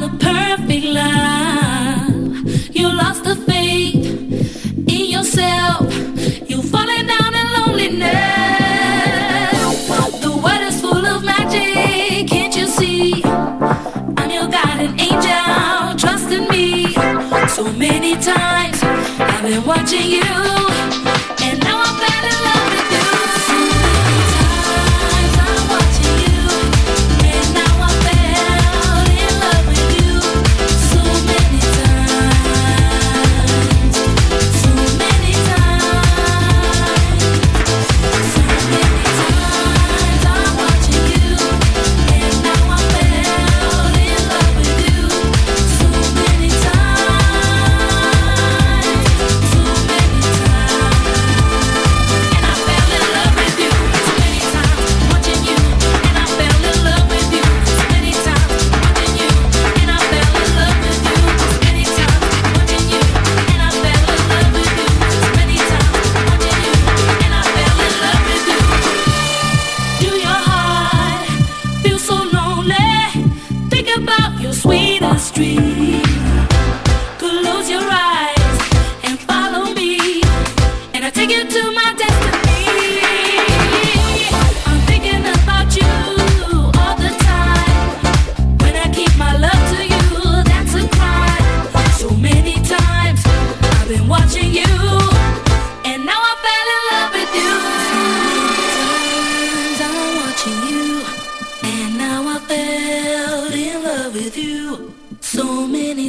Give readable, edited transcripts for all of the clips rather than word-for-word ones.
the perfect love. You lost the faith in yourself. You're falling down in loneliness. The world is full of magic, can't you see? I'm your guiding angel, trust in me. So many times I've been watching you, and now I'm fell in love with you. So many times I'm watching you, and now I fell in love with you. So many times, so many times, so many times I'm watching you, and now I fell in love with you. So many times, so many times. And I fell in love with you so many times, watching you, and I fell in love with you so many times, watching you, and I fell in love with you so many times, watching you, and I fell in love with you so many times, watching you, and I fell in love with you. Do your heart feel so lonely? Think about your sweetest dream. Close your eyes and follow me, and I take you to my destiny. I'm thinking about you all the time. When I keep my love to you, that's a crime. So many times I've been watching you, and now I fell in love with you. So many times I'm watching you, and now I fell in love with you. So many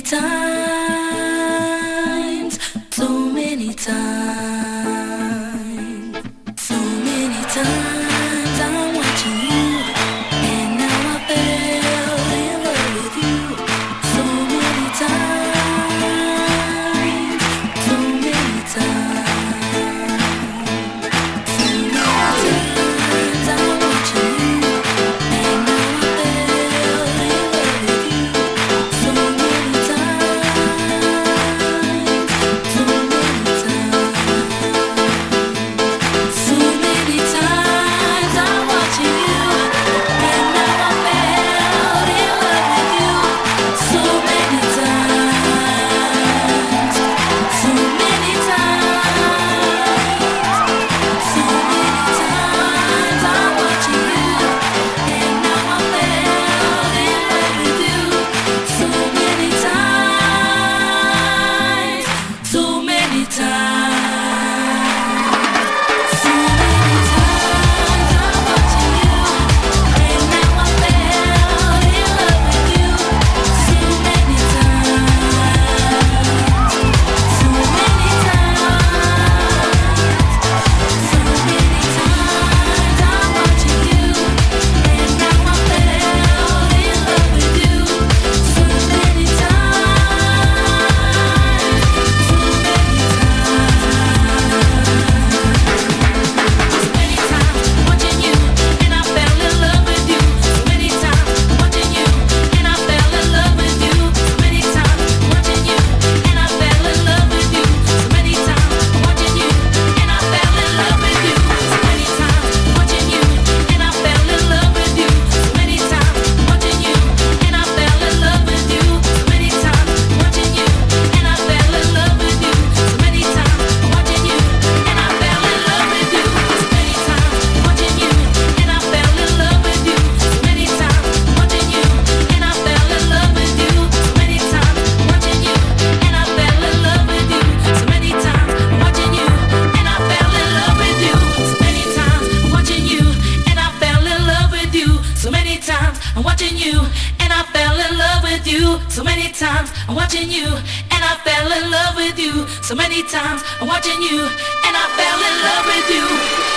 times, so many times, so many times I'm watching you, and now I fell in love with you. So many times, so many times, so many times I'm watching you, and now I fell in love with you. So many times, so many times, so many times I'm watching you, and now I fell in love with you. So many times, so many times, so many times I'm watching you, and now I fell in love with you. So many times, so many times, so many times I'm watching you, and now I fell in love with you. So many times, so many times, so many times I'm watching you, and now I fell in love with you. So many I'm watching you, and I fell in love with you. So many times I'm watching you, and I fell in love with you. So many times I'm watching you, and I fell in love with you.